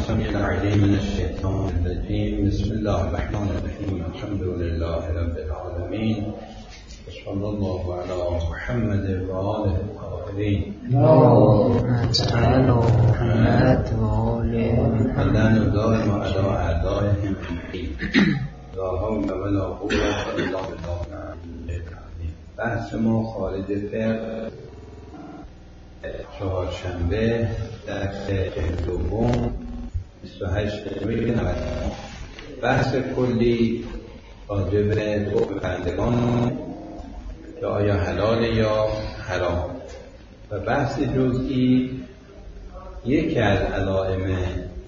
السميع العليم من الشيطان الرجيم. بسم الله الرحمن الرحيم. الحمد لله رب العالمين، وصلى الله على محمد وآله الطاهرين. اللهم صل على محمد وآله محمد دائم على أعدائهم لا حول ولا قوة إلا بالله العلي العظيم. بحث ما خارج فقه چهارشنبه درس 42 28 بحث کلی راجع به پرندگان که آیا حلال یا حرام، و بحث جزئی یکی از علائم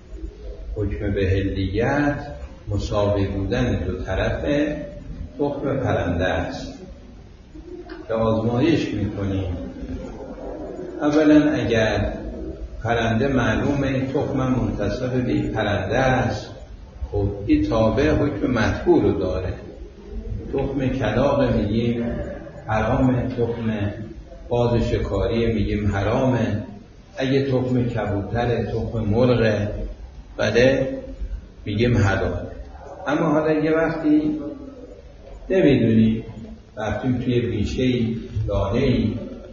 حکم بهلیت مساوی بودن دو طرف تخم پرنده است که آزمایش میکنیم. اولا اگر پرنده معلومه تخم منتسب به این پرنده است، خب این تابع حکم مطبوع رو داره. تخم کلاغ میگیم حرامه، تخم باز شکاری میگیم حرامه، اگه تخم کبوتر، تخم مرغ بله میگیم حلال. اما حالا یه وقتی نمیدونی، رفتیم توی بیشه‌ای دانه‌ای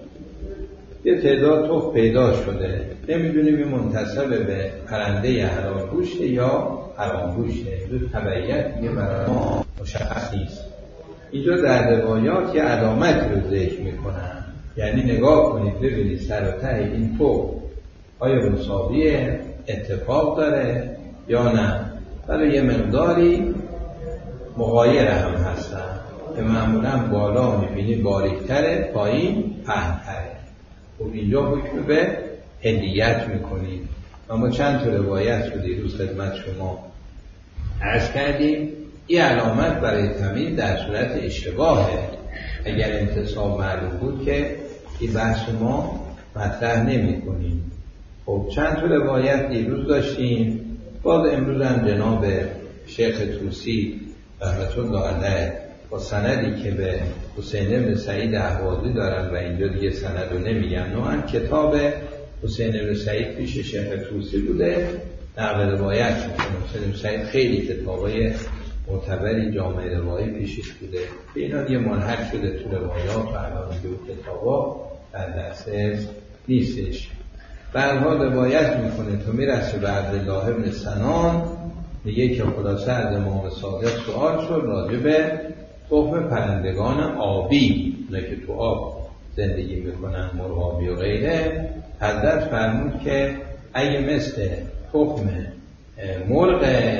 یه تعداد تخم پیدا شده، نمیدونیم این منتسب به پرنده حلال گوشته یا حرام گوشته، دو تبعیت دیگه برای ما مشخص نیست. اینجا در روایات یه علامت رو ذکر میکنن، یعنی نگاه کنید ببینید سر و ته این تخم آیا مساویه، اتفاق داره یا نه. ولی یه مقداری مغایر هم هستن که معمولا بالا میبینی باریکتره، پایین پهن‌تره. خب اینجا حکم به هلیت میکنید. اما چند تا روایت رو دیروز خدمت شما عرض کردیم. این علامت برای تمیز در صورت اشتباهه. اگر انتصاب معلوم بود که این بحث ما مطرح نمی کنیم. خب چند تا روایت دیروز داشتیم. باز امروز هم جناب شیخ طوسی رحمت الله علیه با سندی که به حسین بن سعید اهوازی دارن و اینجا دیگه سند رو نمیگم، نوعا کتاب حسین بن سعید پیش شیخ طوسی بوده، نقل روایت میکنه. حسین بن سعید خیلی کتابای معتبری جامعه روایی پیشش بوده، به اینا یه منحل شده تو روایات و الان دیگه کتابا در دسترس نیستش. به هر حال روایت میکنه تو میرسه به عبدالله بن سنان، میگه که خلاصه از امام صادق سوال شد راجع به تخم پرندگان آبی، اونا که تو آب زندگی میکنن، مرغابی و غیره. حضرت فرمود که اگه مثل تخم مرغ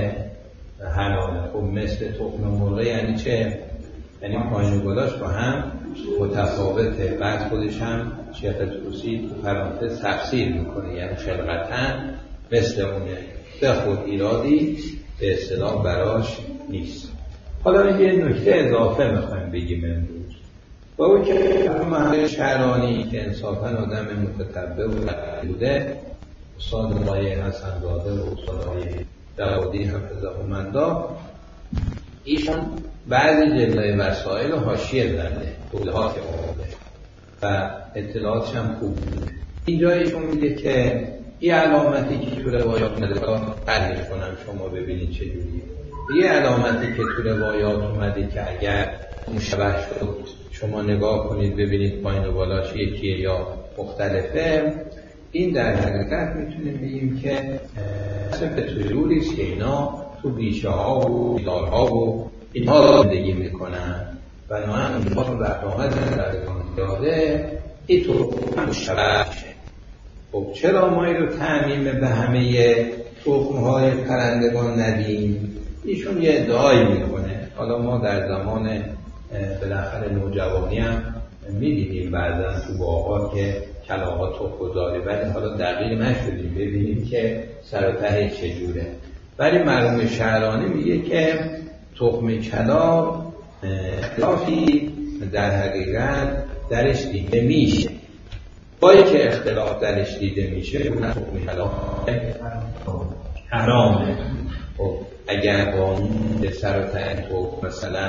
حلاله. خب مثل تخم مرغ یعنی چه؟ یعنی پایین و بالاش با هم متفاوته. بعد خودش هم شیخ طوسی تو پرانتز تفسیر میکنه، یعنی خلقتاً مثل اونه، به خود ایرادی به اصطلاح براش نیست. حالا یه نکته اضافه میخوایم بگیم امروز، با اون که محمد شهرانی که انصافاً آدم متتبع بوده، استاد آقای حسن زاده و استاد آقای داودی حفظهم الله، ایشون بعضی جلوه وسایل و حاشیه زده، توضیحات آورده و اطلاعاتش هم خوب بوده. اینجا ایشون میگه که این علامتی که تو روایات اومده قرنش کنم شما ببینید چجوریه. یه علامتی که تو روایات اومده که اگر مشابه شد شما نگاه کنید ببینید پایین و بالاش یکیه یا مختلفه. این در حقیقت میتونیم بگیم که به طوریست که اینا تو بیشه ها و دیدارها و اینها زندگی میکنن و نوعا اینها رو برنامه زندگان داده این تو مشابه شه. خب چرا ما این رو تعمیم به همه تخم‌های پرندگان ندیم؟ ایشون یه ادعایی میکنه. حالا ما در زمان بالاخره نوجوانی هم می‌بینیم بعضا تو باغ‌ها که کلاغ‌ها تخم گذاره، ولی حالا دقیق نشدیم ببینیم که سر و ته چجوره. ولی مرحوم شهرانی میگه که تخم کلاغ اختلافی در حقیقت درش دیده میشه. با که اختلاف درش دیده میشه اون تخم کلاغ حرامه. خب اگر قانون به سر و ته تخم مثلا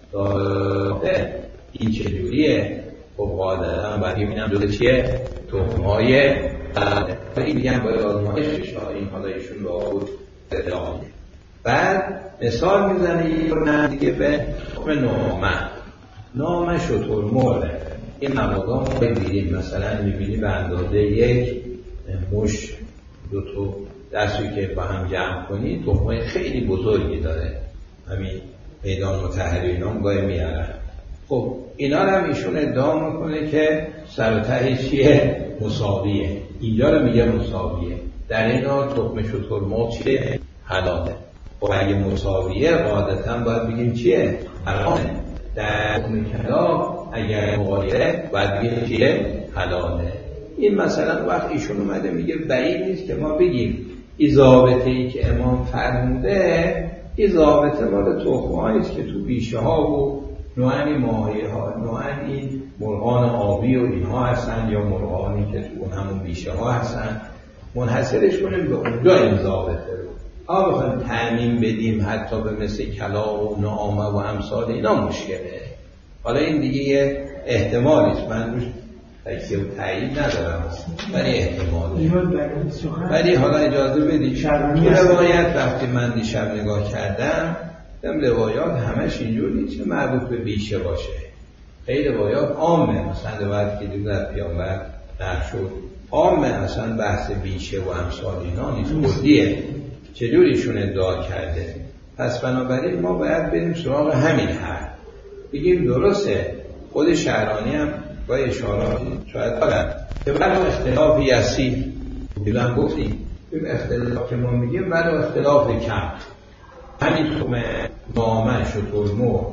این چجوریه؟ خب قاعدتا باید ببینم جزء چیه؟ تخم‌های این میگن باید آزمایش بشه، این حالا ایشون رو آورد ادعایه. بعد مثال میزنه یه دیگه به حکم نامه شترمرغ. این مواقع ما دیدیم مثلا میبینی به اندازه یک مش دو تا دستی که با هم جمع کنی تخمه خیلی بزرگی داره، همین میدان مطهری اینا هم گاهی میارن. خب اینا رو هم ایشون ادعا میکنه که سر و ته چیه؟ مساویه. اینجا رو میگه مساویه، در این حال تخم شترمرغ چیه؟ حلاله. خب اگه مساویه قاعدتا باید بگیم چیه؟ حرامه. در تخم کلاغ اگر مغایره باید بگیم چیه؟ حلاله. این مثلا وقت ایشون اومده میگه بعید نیست که ما بگیم این ضابطه‌ای که امام فرموده این ضابطه مال تخم‌هایی است که تو بیشه ها و نوعی ماهی ها، نوعی مرغان آبی و اینها هستن، یا مرغانی که تو همون بیشه ها هستن، منحصرش کنیم به اونجا این ضابطه رو. بخوایم تعمیم بدیم حتی به مثل کلاغ و نعامه و امثال اینا مشکله. حالا این دیگه یه احتمالیست، من روش تکیه و تایید ندارم، ولی احتمالی. ولی حالا اجازه بدید که روایت وقتی من دیشب نگاه کردم روایات همش اینجور نیست که مربوط به بیشه باشه. خیلی روایات عامه، مثلا روایت که دیگه در پیامبر نقل شد عامه، مثلا بحث بیشه و امثال اینا نیست، خودیه. چجوریشون ادعا کرده؟ پس بنابراین ما باید بریم سراغ همین حرف، بگیم درسته. خود شعرانی هم با اشاراتی شاید دارن که ولو اختلاف یسیر، دیدن گفتیم اختلاف که ما میگیم ولو اختلاف کم، همین نامه شترمرغ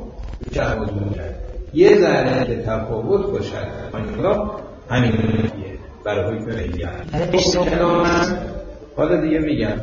یه ذره که تفاوت باشد همین برای حکم میگن. حالا دیگه میگن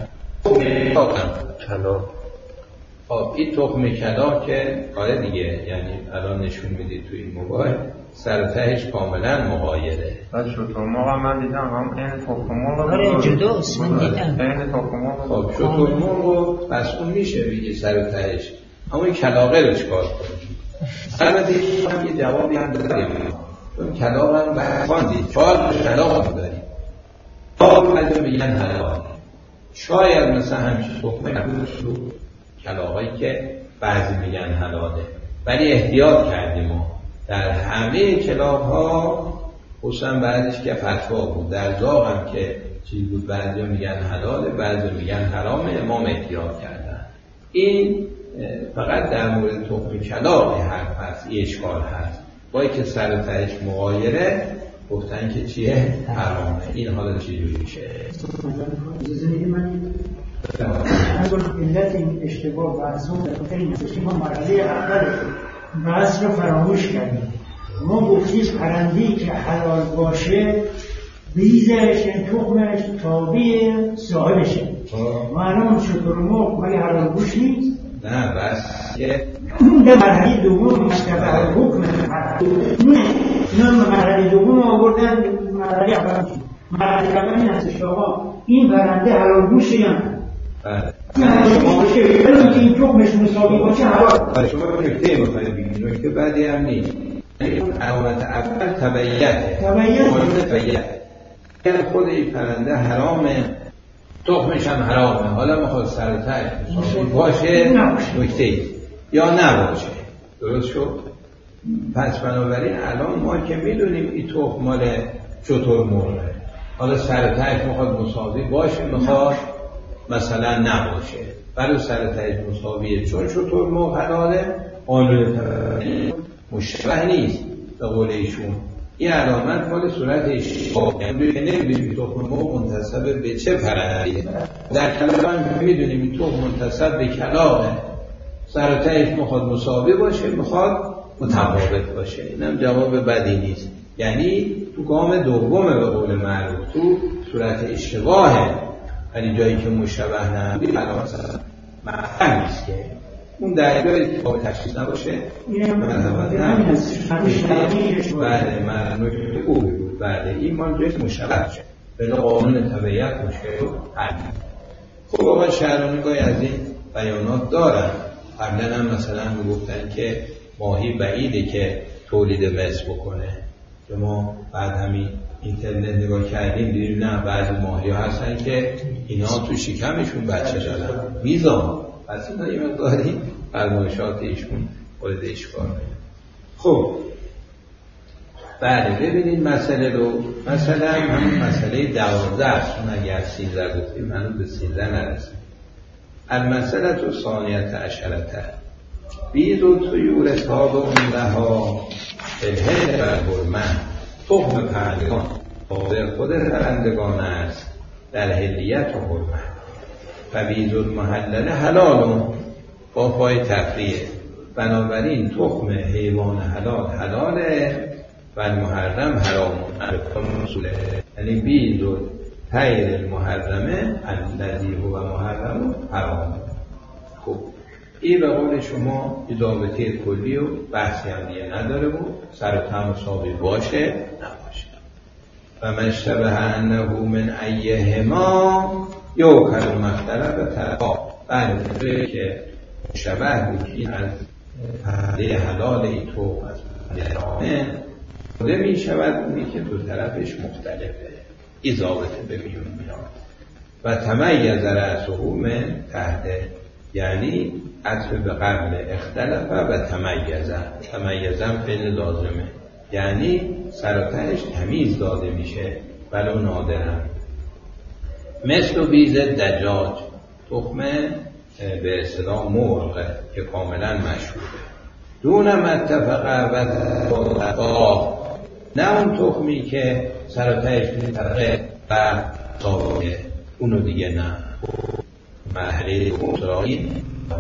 کلاغ. خب این تخم کلاغ که آره دیگه، یعنی الان نشون میدید تو این موبایل سر و تهش کاملا مغایره. بعد شترمرغ من دیدم هم این تخم مرغ آره جداست، من دیدم این تخم مرغ. خب شترمرغ پس اون میشه بگی سر و تهش، اما این کلاغه رو چکار کنیم؟ البته یه جوابی هم داریم، چون کلاغ هم بخواندید چهار کلاغ هم داریم. بعضی میگن حلال، شاید مثلا همیشه تخمه نبودش رو کلاغایی که بعضی میگن حلاله، ولی احتیاط کردیم ما در همه کلاغ ها، خصوصا بعدش که فتوا بود در زاغ هم که چیز بود، بعضی میگن حلاله بعضی میگن حرامه، امام احتیاط کردن. این فقط در مورد تخم کلاغ حرف هست، این اشکال هست، باید که سر و تهش مغایره گفتن که چیه؟ حرامه. این حالا چی جوری میشه؟ اجازه میدید من از علت این اشتباه بحثون این است که ما مرحله اول بحث رو فراموش کردیم. ما گفتیم پرنده‌ای که حلال باشه بیزش این تخمش تابع صاحبشه. معلوم شترمرغ ولی حلال گوش نیست. نه بس که در مرحله دوم مشتبه حکم نه مرحله دوم آوردن مرحله اول. مرحله اول این هستش آقا این پرنده حلال گوشه یا نه؟ این تخمش مساوی باشه حلال. شما نکته می‌خواید بگید، نکته بعدی هم نیست. علامت اول تبعیته. یعنی خود این پرنده حرامه، تخمش هم حرامه، حالا میخواد سر و ته باشه نکته یا نباشه. درست شد؟ پس بنابراین الان ما که میدونیم این تخم مال شترمرغه، حالا سر و ته میخواد مساوی باشه، میخواد مثلا نباشه، ولی سر و ته مساویه، چون شترمرغ حلاله قانون مشتبه نیست به قول ایشون. این علامت مال صورت اشتباه، یعنی نمیدونیم تخم مرغ منتسب به چه پرنده‌ای. در کلاغ میدونیم این تخم منتسب به کلاغه، سر و تهش میخواد مساوی باشه، میخواد متفاوت باشه. اینم جواب بدی نیست، یعنی تو گام دومه به قول معروف، تو صورت اشتباهه، ولی جایی که مشتبه نبود علامت معنی نیست که اون در جایی که قابل تشخیص نباشه بله من نکته خوبی بود. بله این مال جایی مشتبه شه بلا قانون طبیعت مشکل حل. خب آقا شهرانی گاهی از این بیانات دارن. قبلا هم مثلا میگفتن که ماهی بعیده که تولید مثل بکنه، که ما بعد همین اینترنت نگاه کردیم دیدیم نه بعضی ماهی ها هستن که اینا تو شکمشون بچه دارن میزان پس اینا یه مقداری فرمایشات ایشون وارد اشکال میشه. خب بله ببینید مسئله رو مثلا همین مسئله 12 است چون اگر 13 گفتیم هنوز به 13 نرسیم. المسئله تو ثانیت عشرته بید و طیور تاب و اندها الهه و برمه تخم پرندگان حاضر خود پرندگان است در هلیت و حرمه و بید المحلل حلال با پای تفریه بنابراین تخم حیوان حلال حلاله و المحرم حرام اصوله یعنی بید و طیر المحرمه الذی هو محرم حرام. خب این به قول شما ضابطه کلی و بحثی هم دیگه نداره و سر و ته مساوی باشه نباشه. و مشتبه انه من ایهما یوکل مختلف طرفا بله که شبه بودی از پرده حلال ای تو از پرده حرامه خود می شود اونی که دو طرفش مختلفه ای ضابطه به میون میاد. و تمیز رأسه من تحت یعنی عطف به قبل اختلفه و تمیزم فعل لازمه یعنی سر و تهش تمیز داده میشه ولو نادرم. مثل بیز دجاج تخم به اصطلاح مرغ که کاملا مشهوره دون متفقه و نه اون تخمی که سر و تهش میتفقه و تابقه اونو دیگه نه محلی مطرائین.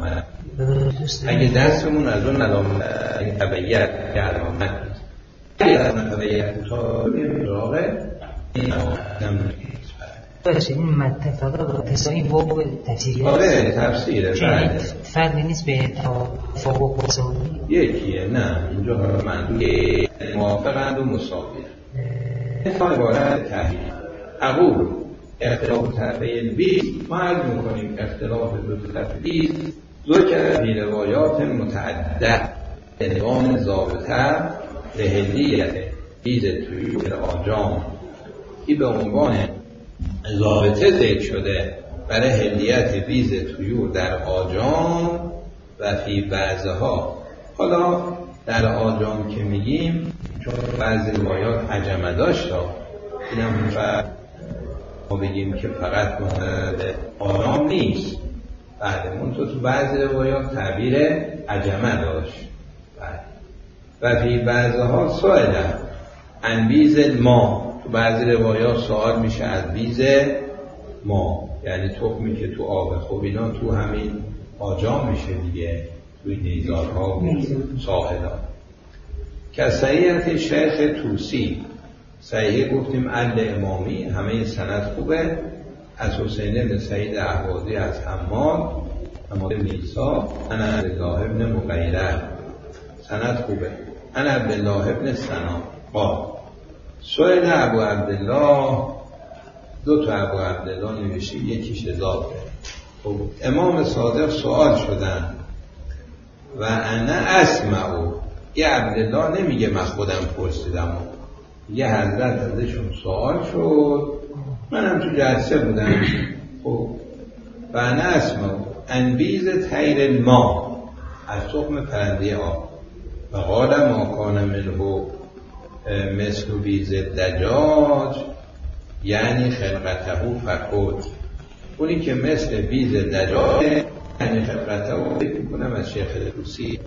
اگه دستمون از اون علامت طبعیت که علامت اگه علامت طبعیت مطرائه این علامت این متفقه با تسایی واقع تفسیری آره تفسیره چه فرقی نیست به تفاوق و تسایی یکیه نه اینجا منظور موافقند و مساویه این عبارت تحریم عقول اختلاف طرفین بیز ما عرض میکنیم اختلاف دو طرف بیز ذکر فی روایات متعدد عنوان ضابطه لهلیت بیز طیور آجام این به عنوان ضابطه ذکر شده برای هلیت بیز طیور در آجام و فی بعضها. حالا در آجام که میگیم چون بعضی روایات عجمه داشت اینم ما بگیم که فقط مورد آرام نیست بله منطقه تو بعضی روایات تعبیر عجمه داشت بله. و فی بعضها سؤال عن بیز ما تو بعضی روایات سوال میشه از بیز ما یعنی تخمی که تو آب خوب اینا تو همین آجام میشه دیگه توی نیزارها و ساحلان. که صحیحت شیخ توسی صحیح گفتیم عدل امامی همه سند خوبه از حسین بن سعید احوازی از حماد نیسا انا عبدالله ابن مغیره سند خوبه انا عبدالله ابن سنا قال سئل ابو عبدالله دو تا ابو عبدالله نوشته یکیش اضافه. خب امام صادق سوال شدن و انا اسمعو یه عبدالله نمیگه من خودم پرسیدم یه حضرت ازشون سوال شد منم تو جلسه بودم. خب و انا اسمعو انبیز طیر الماء از تخم پرنده آب و قال ما کان منه مثل بیز دجاج یعنی خلقته فکود اونی که مثل بیز دجاج یعنی خلقته فکر کنم از شیخ توسی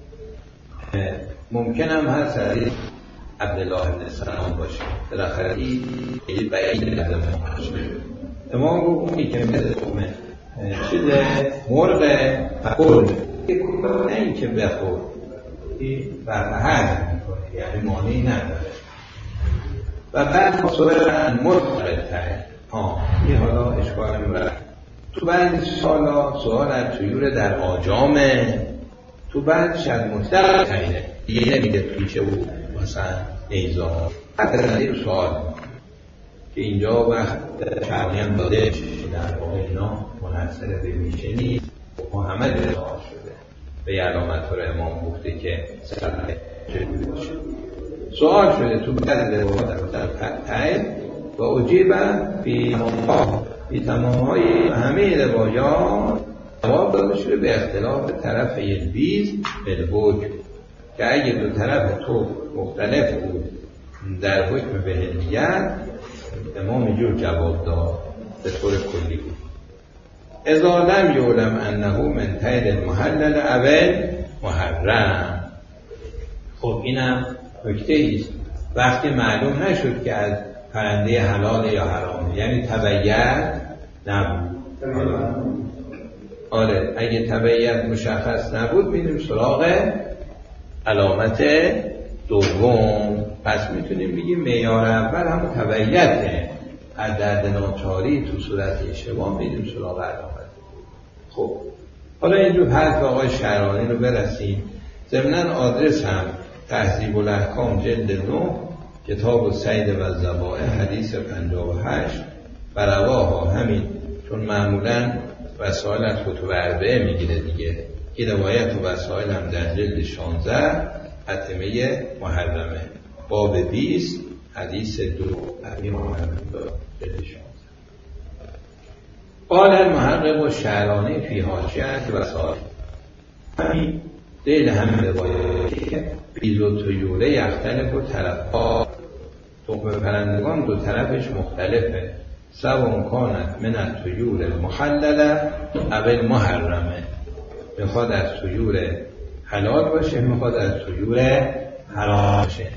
ممکنم هست از عبدالله بن سلام باشه بالاخره این بعید لازم باشه. امام گفت اونی که مثل چیز مرغ فکود نه این که بخور این برفهد میکنه یعنی مانعی نداره. و بعد سوال مرغ این حالا اشکال میبره تو بعد سوال از طیور در آجامه تو بعد شد مطلق تینه دیگه نمیده پیچه بود مثلا نیزا حتی این سوال که اینجا وقت شرقی هم داده در واقع اینا منحصر به میشه نیست محمد رضا شده به علامت رو امام گفته که سرده چجوری باشه. سوال شده تو بعد روایات در تایید و اجیب فی تمام‌های همه روایات جواب داده شده به اختلاف طرف البیز بالحکم که اگه دو طرف تو مختلف بود در حکم بهلیت امام اینجور جواب داد به طور کلی بود. اذا لم یعلم انه من تایید المحلل اول محرم. خب اینم نکته است. وقتی معلوم نشد که از پرنده حلال یا حرامه، یعنی تبیین نبود. آره اگه تبیین مشخص نبود میریم سراغ علامت دوم. پس میتونیم بگیم معیار اول همون تبیینه، از درد ناچاری تو صورت اشتباه میریم سراغ علامت. خب حالا اینجور حرف آقای شعرانی رو برسیم. ضمناً آدرس هم تهذیب الاحکام جلد 9 کتاب الصید و الذبائح حدیث 58 و رواها همین، چون معمولاً وسائل از کتب اربعه میگیره دیگه. این روایت و وسائل هم در جلد 16 اتمه محرمه باب 20 حدیث 2 اتمه محرمه جلد 16. قال المحقق الشعرانی فی حاشیه وسائل همین دیل همین روایتی که بیز و طیوره یختلف و طرفها تخم پرندگان دو طرفش مختلفه. سوان کانت من الطیور المحلله اول محرمه، میخواد از طیور حلال باشه میخواد از طیور حرام باشه.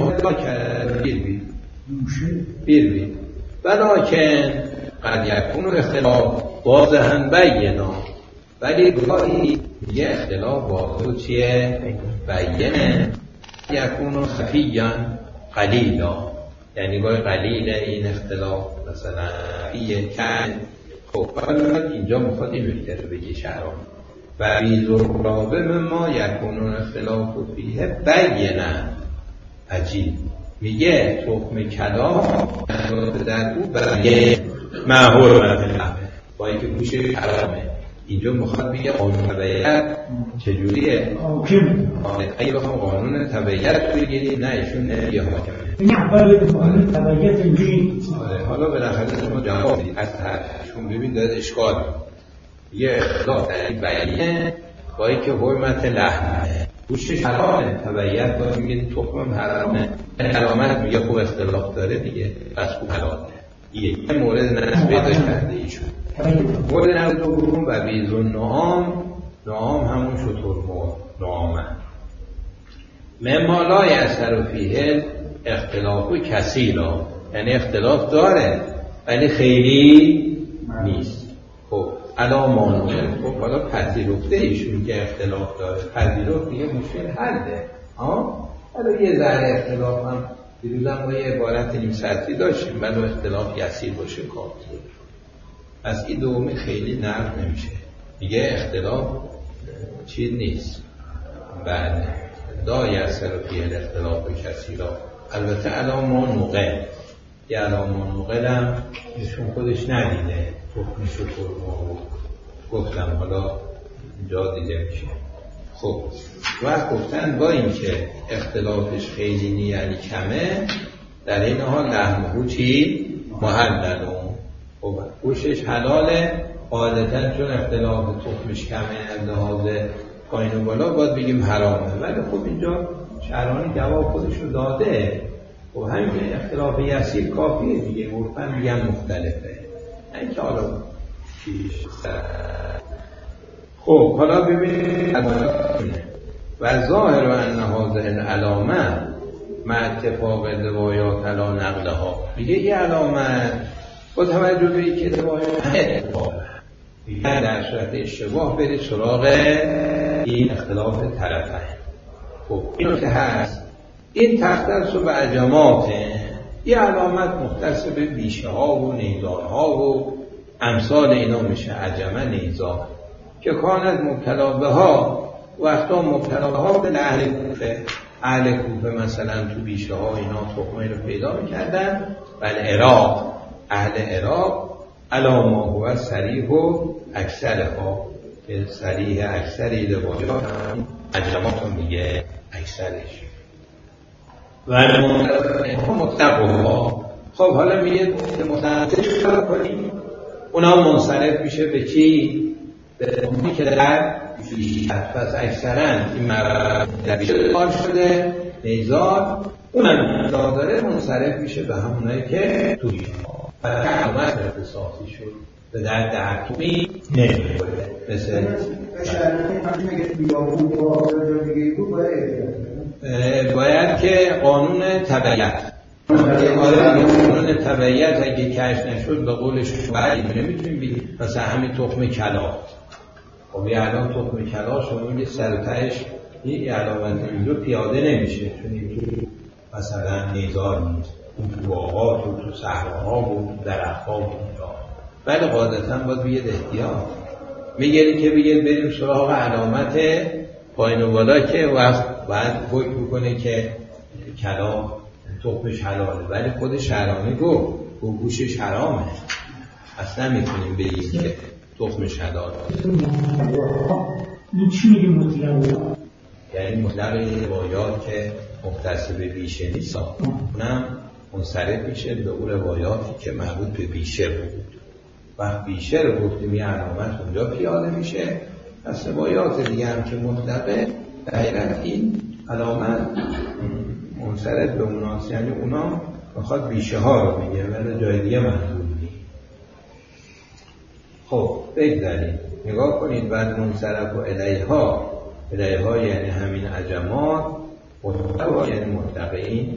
بیر بی ولیکن قد یکون اختلاف واضحاً بینا، ولی گاهی یه اختلاف واضح چیه؟ بیانه. یکون خفیاً قلیلا، یعنی گاهی قلیل این اختلاف مثلا فیه کن. خب اینجا میخواد این نکته رو بگی شهران و بیزور رابه ما یکون اختلاف و فیه بیانه. عجیب میگه تخم کلام در او برای محرمه با اینکه گوش حرامه. اینجا میخواد بگه قانون تبعیت چجوریه؟ اگه بخوام قانون تبعیت بگیریم نه ایشون نمیگه حاکمه. این اول قانون تبعیت اینجوری. حالا بالاخره ما جواب بدید از طرفشون ببین داره اشکال یه اختلاف بیانیه با اینکه حرمت لحمه گوشش حرامه. تبعیت باید میگه تخمم حرامه، علامت میگه خوب اختلاف داره دیگه بس خوب حلاله. یه مورد نصب پیدا کرده ایشون. مورد نصب دوم و بیزون نعام همون شطور مرغ نعامه مما لا یأثر فیه اختلاف کثیرا، یعنی اختلاف داره ولی خیلی نیست. خب علامانه. خب حالا پذیرفته ایشون که اختلاف داره، پذیرفت دیگه مشکل حله. حالا یه ذره اختلاف هم دیروزم با یه عبارت نیم سطری داشتیم ولی اختلاف یسیر باشه کافیه. از این دومی خیلی نرم نمیشه، میگه اختلاف چیز نیست. بله دا یسر فیه الاختلاف کثیرا. البته علامان نقل یه علامان نقل هم ایشون خودش ندیده تخمی شطور ما گفتم حالا جا دیده میشه. خب وقت گفتن با این که اختلافش خیلی نی یعنی کمه، در این حال لحمه چی؟ محللون. خب گوشش حلاله عادتا چون اختلاف تخمش کمه از لحاظ پایین و بالا باید بگیم حرامه، ولی خب اینجا شعرانی جواب خودش رو داده. خب همین اختلاف یسیر کافیه دیگه، عرفاً میگن مختلفه این که حالا چیش. خب حالا ببینید و ظاهر و ان هذه العلامه مع اتفاق روایات علی نقلها. میگه این علامت با توجه به اینکه روایات در صورت اشتباه برید سراغ این اختلاف طرفین. خب اینو که هست این تختص به عجماته، این علامت مختص به بیشه ها و نیزار ها و امثال اینا میشه عجمه نیزار که کانت مبتلا به ها وقتا مبتلا ها به اهل کوفه. اهل کوفه مثلا تو بیشه ها اینا تخمه رو پیدا میکردن. بل عراق اهل عراق علامه هو صریح و اکثرها که صریح اکثری روایات هم عجمات رو میگه اکثرش. و مطلقها. خب حالا میگه متناسب کار کنیم، اونا منصرف میشه به چی؟ به اونی که در بیشتر. پس اکثرا این مرد در بیشتر کار شده نیزار، اونم داره منصرف میشه به همونایی که توی و علامت اختصاصی شد به در حکمی نمی‌خوره. مثل باید که قانون تبعیت قانون تبعیت اگه کشف نشد به قول شما نمیتونیم بگیم مثلا همین تخم کلا. خب یه الان تخم کلا شما میگه سر و تهش یه علامت اینجا پیاده نمیشه، چون اینجور مثلا نیزار نیست، اون تو باغات و تو صحراها و تو درخت‌ها و اینجا. ولی قاعدتاً باید بگید احتیاط میگیری که بگید بریم سراغ علامت پایین و بالا که وقت باید حکم بکنه که کلا تخمش حلاله، ولی خودش حرامی گفت گوشش حرامه، اصلا میتونیم بگیم که تخمش حلاله. این چی میگه مطلق؟ یعنی مطلق روایات که مختص به بیشه نیست، اونم منصرف میشه به اون روایاتی که مربوط به بیشه بود. وقت بیشه رو گفتیم یه علامت اونجا پیاده میشه، پس روایات دیگه هم که مطلقه در حقیقت این علامت منصرف به اوناست، یعنی اونا بخواد بیشه ها رو میگه ولی جای دیگه منظور نیست. خب بگذارید نگاه کنید بعد منصرف و الیها یعنی همین عجمات، مطلق یعنی مطلقین.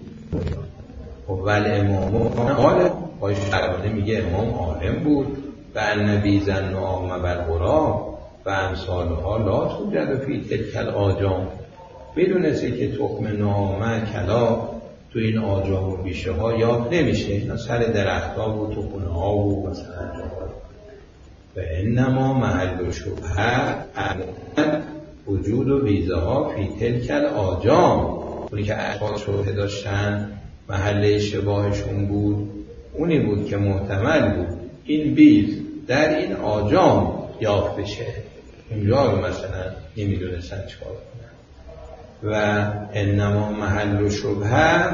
ولی امام عالم باید شرمانه میگه امام عالم بود و النبی زن و آمه بالغراب و امثالها لا توجد فی تلک الآجام. میدونسته که تخم نامه کلا تو این آجام و بیشه ها یاد نمیشه، اینا سر درخت ها و تخونه ها و مثلا جاها. و انما محل شبهه وجود و ویزه ها فی تلک الآجام. اونی که اشخاص شبهه داشتن محل اشتباهشون بود اونی بود که محتمل بود این بیز در این آجام یافت بشه، اونجا رو مثلا نمیدونستن چکار کنن. و انما محل شبهه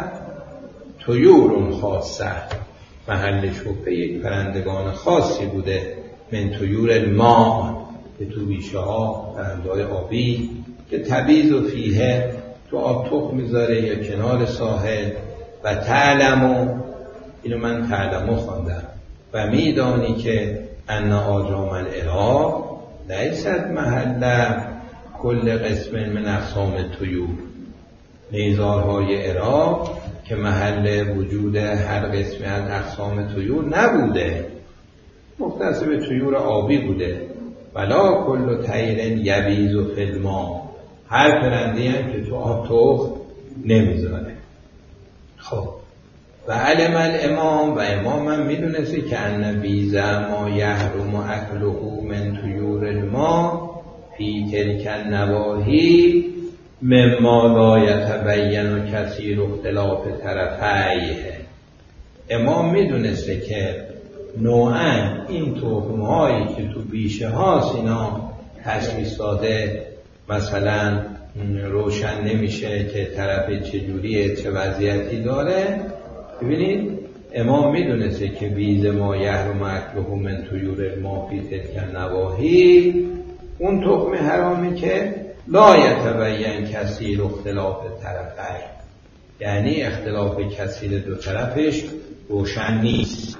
طیور خاصه، محل شبهه یک پرندگان خاصی بوده من طیور الماء که تو بیشه ها پرنده‌های آبی که تبیض و فیه تو آب تخم میذاره یا کنار ساحل. و تعلمو، اینو من تعلمو خواندم، و میدانی که ان آجام العراق لیست محل کل قسم من اقسام طیور. نیزارهای عراق که محل وجود هر قسمی از اقسام طیور نبوده، مختص به طیور آبی بوده. ولا کل طیر یبیض فی الماء، هر پرنده‌ای هم که تو آب تخم نمیذاره. خب و علم الامام، و امام هم میدونسته که ان بیض ما یحرم اکله من طیور الماء فی تلک النواحی مما لا یتبین کثیر اختلاف طرفیه. امام میدونسته که نوعاً این تخم‌هایی که تو بیشه هاست اینا تشخیص داده مثلا روشن نمیشه که طرف چجوریه چه وضعیتی داره. ببینید امام میدونسته که بیض ما یحرم اکله من طیور الماء فی تلک النواحی اون تخم حرامی که لا یتبین کثیر اختلاف طرفین، یعنی اختلاف کثیر دو طرفش روشن نیست.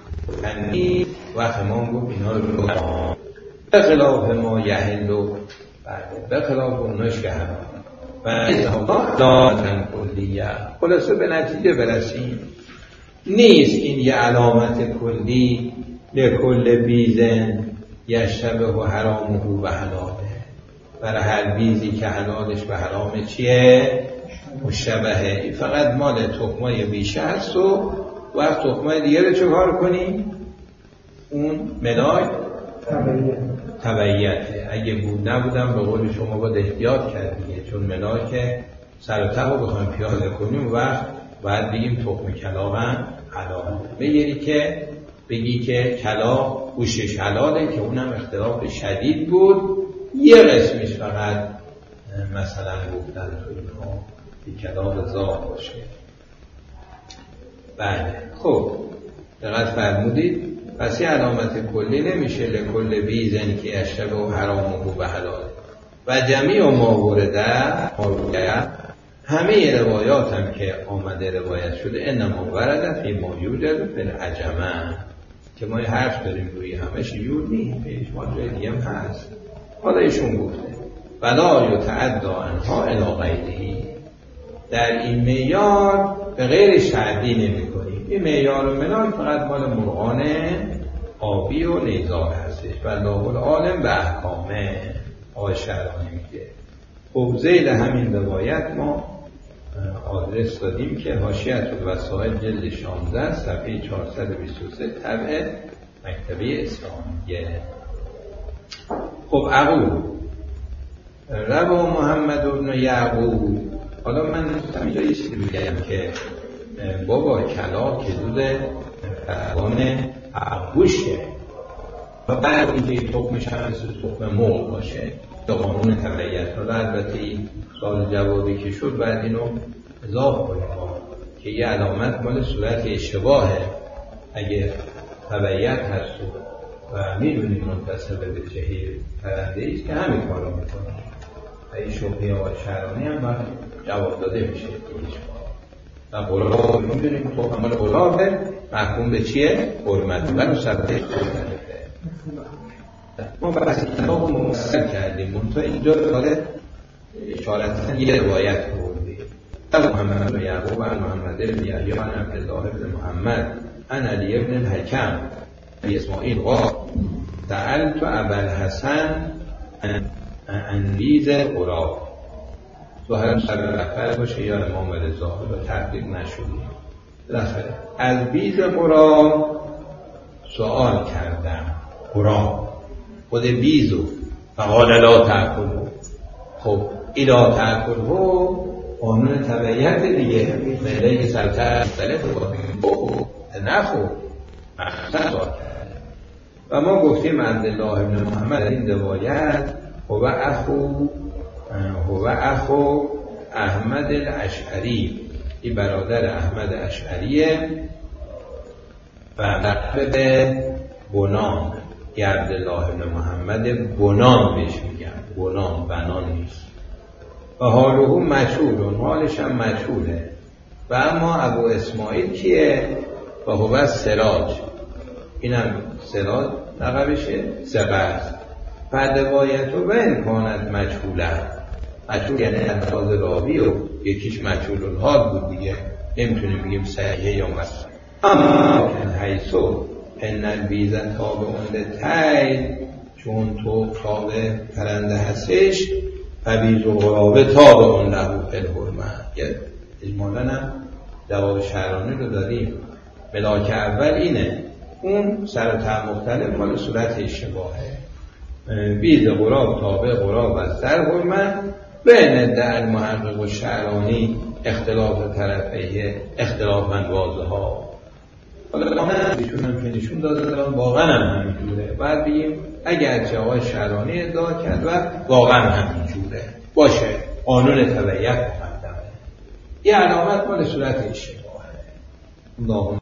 وقت امام گفت اینا رو به خلاف ما یحلو، به خلاف اوناش که حرام و دادن کلیه. خلاصه به نتیجه برسیم نیست این یه علامت کلی لکل بیزن یشتبه و حرامه و حلاله. برای هر بیزی که حلالش به حرام چیه؟ مشتبهه. این فقط مال تخمای بیشه هست و وقت تخمای دیگه رو چه کار کنیم؟ اون ملاک تبعیته. اگه بود نبودم به قول شما باید احتیاط کردیم، چون ملاک سر و ته رو بخوایم پیاده کنیم وقت باید بگیم تخم کلا هم حلاله. بگی که کلا گوشش حلاله که اونم اختلاف شدید بود، یه قسمش فقط مثلا گفتن تو اینها که کلا رضا باشه. بله خب دقت فرمودید. پس یه علامت کلی نمیشه لکل بیزن که اشتبه و حرام و به حلال و جمیع ما ورده همه روایات هم که آمده روایت شده انما ورده فی ما یوجد فی العجمه که ما حرف داریم روی همش یود نیست ما جای دیگه هم هست. حالا ایشون گفته ولا یتعدی عنها الی غیره در این معیار به غیر تعدی نمی کنیم. این معیار و منال فقط مال مرغان آبی و نیزار هستش و الله العالم به احکامه. آقای شهرانی میگه خب زیل همین روایت ما آدرس دادیم که حاشیه الوسائل جلد 16 صفحه 423 طبع مکتبه اسلامیه. خب اقول روا محمد بن یعقوب. حالا من اینجا یه چیزی میگم که بابا کلا که دود فرقان عقوشه و بعد اینکه تخمش هم مثل تخم مرغ باشه تا قانون تبعیت رو البته این سال جوابی که شد بعد اینو اضافه کنیم که یه علامت مال صورت اشتباهه اگه تبعیت هست و میدونیم منتصب به چهیر پرنده ایست که همین کار رو میکنه. این شبهه آقای شهرانی هم جواب داده میشه و غلاب میدونیم تو همال غلابه محکوم به چیه؟ حرمت و صفحه مختلفه. ما بحث کتاب رو مفصل کردیم منطقه اینجا داره اشارتا یه روایت بردیم محمد بن یعقوب و محمد بن یحیی و عبدالله بن محمد عن علی بن الحکم بن اسماعیل قال سألت ابا الحسن عن بیز غراب. ظاهرا سر باشه یا امام رضا و تحقیق نشدیم. بالاخره از بیز غراب سوال کردم. غراب خود بیزو فقال لا تأکلو. خب ایلا تأکلو قانون تبعیت دیگه مله که سرطر مختلف رو نخو مخصوص سوال کرده و ما گفتیم عبدالله بن محمد این روایت هو اخو احمد الاشعری، این برادر احمد اشعریه و لقب بنان. یه عبدالله بن محمد بنان بهش میگن، بنان بنان نیست. و حاله مجهول، حالش هم مجهوله. و اما ابو اسماعیل کیه؟ و هو سراج، اینم سراج لقبشه، سبست. فدوایت و امکانت مجهوله، مجهول یعنی انداز راوی و یکیش مجهول الحال بود دیگه، نمیتونیم بگیم صحیحه یا مصر. اما حیثو ان البیزن تابعون للطیر، چون تو تابع پرنده هستش فبیز و غرابه تابعون له فی الحرمه. اجمالا هم جواب شهرانی رو داریم. ملاک اول اینه، اون سر و ته مختلف مال صورت اشتباهه. بیز غراب تابع غراب از در حرمه. بین در المحقق و شهرانی اختلاف طرفیه، اختلاف واضحه ها. حالا ایشون هم که نشون داده واقعا هم همینجوره. بعد بگیم اگرچه آقای شهرانی ادعا کرد و واقعا همینجوره باشه، قانون تبعیت مقدمه. یه علامت مال صورت اشتباهه.